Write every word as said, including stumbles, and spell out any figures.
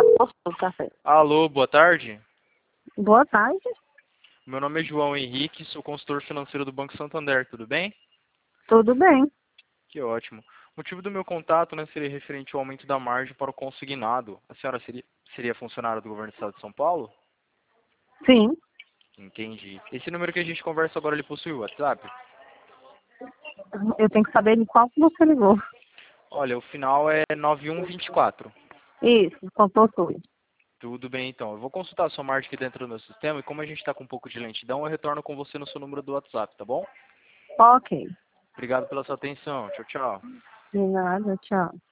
Posso do café? Alô, boa tarde. Boa tarde. Meu nome é João Henrique, sou consultor financeiro do Banco Santander, tudo bem? Tudo bem? Que ótimo. O motivo do meu contato, né, seria referente ao aumento da margem para o consignado. A senhora seria, seria funcionária do governo do estado de São Paulo? Sim. Entendi. Esse número que a gente conversa agora, ele possui o WhatsApp? Eu tenho que saber de qual que você ligou. Olha, o final é nove um dois quatro. Isso, qual possui. Tudo bem, então. Eu vou consultar a sua margem aqui dentro do meu sistema e como a gente está com um pouco de lentidão, eu retorno com você no seu número do WhatsApp, tá bom? Ok. Obrigado pela sua atenção. Tchau, tchau. De nada, tchau.